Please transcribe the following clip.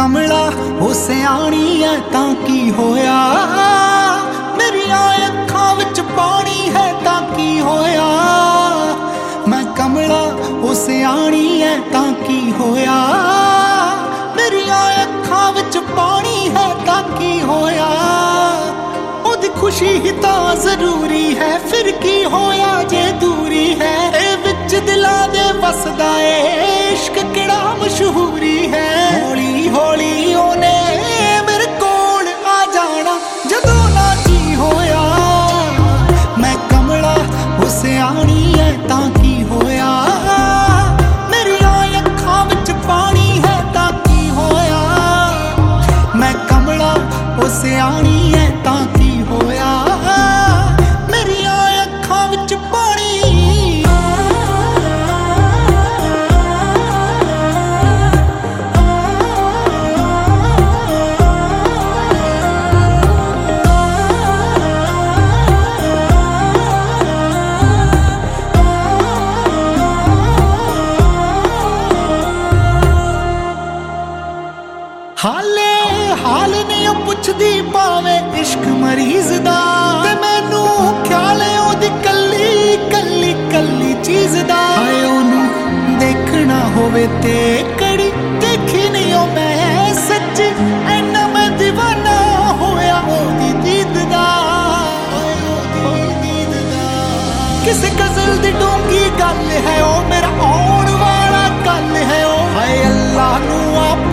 कमला हो सियाणी है तां की होया, मेरिया अखां विच पानी है तां की होया। मैं कमला हो सियाणी है तां की होया, मेरिया अखां विच पानी है तां की होया। ओदी खुशी ही तां जरूरी है, फिर की होया जे दूरी है। ए विच दिलां दे वसदा ए इश्क किहड़ा मशहूरी है। हौली हौली ओने मेरे कोल आ जाना जदों ना जी होया। मैं कमला हो सियाणी है तां की होया, मेरिया अखां विच पानी है तां की होया। मैं कमला हो सियाणी है तां की होया, मेरिया अखां विच पानी। हाले हाल नहीं पुछदी पावे इश्क मरीज दा, ते मैनू ख्याल है ओदी कल्ली कल्ली कल्ली चीज दा। हाय ओनू देखना होवे ते कड़ी देखी नहीं ओ मैं सच, ऐना मैं दीवाना होया ओदी दीद दा। किसे गजल दी डूंगी गल है ओ, मेरा आउण वाला कल है ओ। हाय अल्लाह नू आप